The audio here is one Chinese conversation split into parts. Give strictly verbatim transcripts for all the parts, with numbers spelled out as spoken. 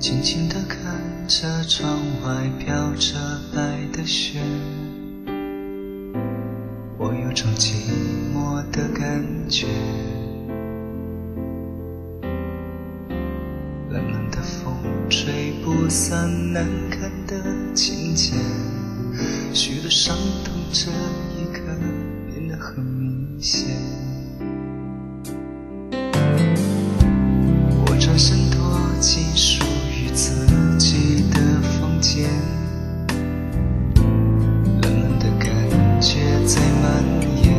静静地看着窗外飘着白的雪，我有种寂寞的感觉。冷冷的风吹不散难看的情节，许多伤痛这一刻变得很明显。我转身躲进属于自己的房间，冷冷的感觉在蔓延，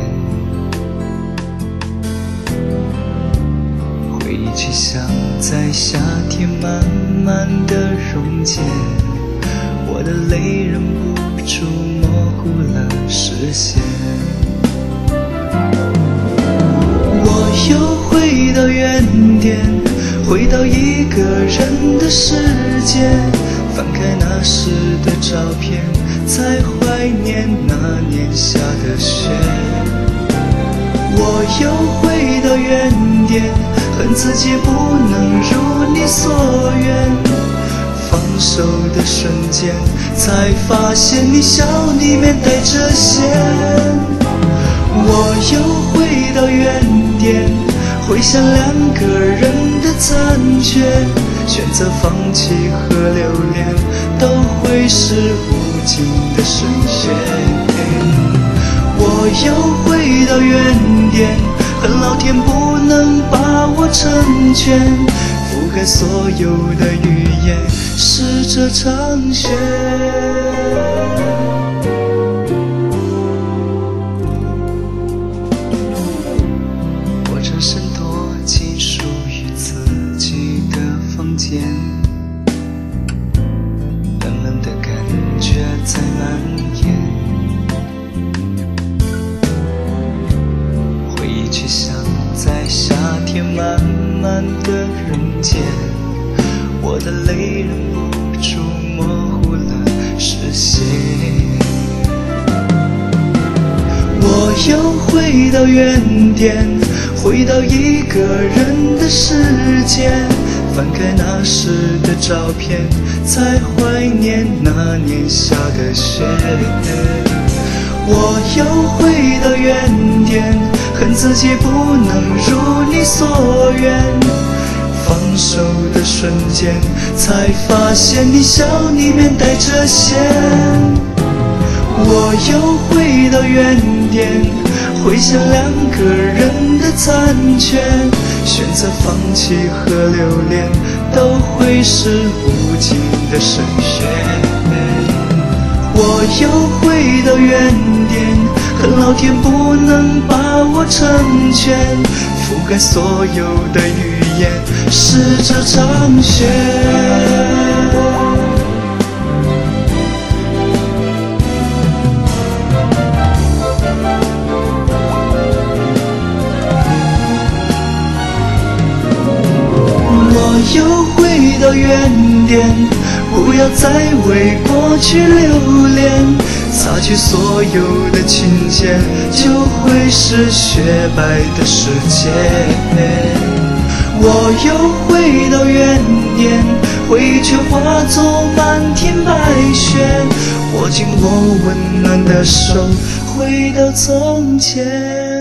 回忆去像在夏天慢慢的溶解，我的泪忍不住模糊了视线。我又回到原点，回到一个人的世界，翻开那时的照片，才怀念那年下的雪。我又回到原点，恨自己不能如你所愿，放手的瞬间，才发现你笑里面带着咸。我又回到原点，回想两个人的残缺，选择放弃和留恋，都会是无尽的深渊。我又回到原点，恨老天不能把我成全，覆盖所有的语言是这场雪。我转身躲进属于自己的房间，冷冷的感觉在蔓延，回忆却像在夏天慢慢的溶解，我的泪忍不住模糊了视线。我又回到原点，回到一个人的世界，翻开那时的照片，才怀念那年下的雪。我又回到原点，恨自己不能如你所愿，放手的瞬间，才发现你笑里面带着咸。我又回到原点，回想两个人的残缺，选择放弃和留恋，都会是无尽的深渊。我又回到原点，恨老天不能把我成全，覆盖所有的语言是这场雪。我又回到原点，不要再为过去留恋，擦去所有的情节，就会是雪白的世界。我又回到原点，回忆却化作漫天白雪，握紧我温暖的手，回到从前。